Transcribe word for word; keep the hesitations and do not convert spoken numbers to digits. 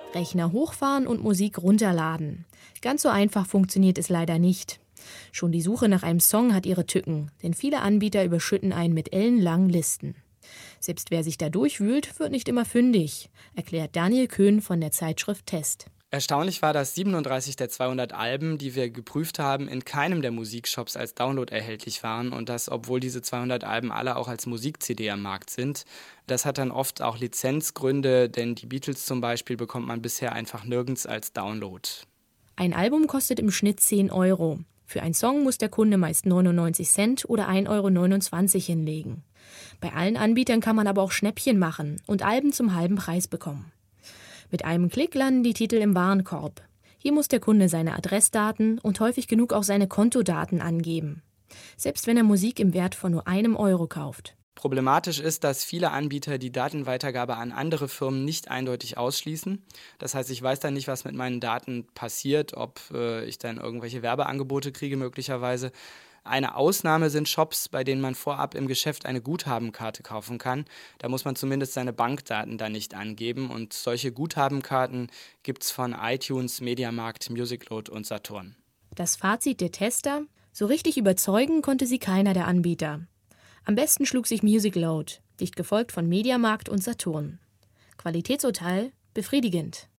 Rechner hochfahren und Musik runterladen. Ganz so einfach funktioniert es leider nicht. Schon die Suche nach einem Song hat ihre Tücken, denn viele Anbieter überschütten einen mit ellenlangen Listen. Selbst wer sich da durchwühlt, wird nicht immer fündig, erklärt Daniel Köhn von der Zeitschrift Test. Erstaunlich war, dass siebenunddreißig der zweihundert Alben, die wir geprüft haben, in keinem der Musikshops als Download erhältlich waren und das, obwohl diese zweihundert Alben alle auch als Musik-C D am Markt sind. Das hat dann oft auch Lizenzgründe, denn die Beatles zum Beispiel bekommt man bisher einfach nirgends als Download. Ein Album kostet im Schnitt zehn Euro. Für einen Song muss der Kunde meist neunundneunzig Cent oder ein Euro neunundzwanzig hinlegen. Bei allen Anbietern kann man aber auch Schnäppchen machen und Alben zum halben Preis bekommen. Mit einem Klick landen die Titel im Warenkorb. Hier muss der Kunde seine Adressdaten und häufig genug auch seine Kontodaten angeben. Selbst wenn er Musik im Wert von nur einem Euro kauft. Problematisch ist, dass viele Anbieter die Datenweitergabe an andere Firmen nicht eindeutig ausschließen. Das heißt, ich weiß dann nicht, was mit meinen Daten passiert, ob äh, ich dann irgendwelche Werbeangebote kriege möglicherweise. Eine Ausnahme sind Shops, bei denen man vorab im Geschäft eine Guthabenkarte kaufen kann. Da muss man zumindest seine Bankdaten dann nicht angeben. Und solche Guthabenkarten gibt es von iTunes, Mediamarkt, Musicload und Saturn. Das Fazit der Tester? So richtig überzeugen konnte sie keiner der Anbieter. Am besten schlug sich Musicload, dicht gefolgt von Mediamarkt und Saturn. Qualitätsurteil befriedigend.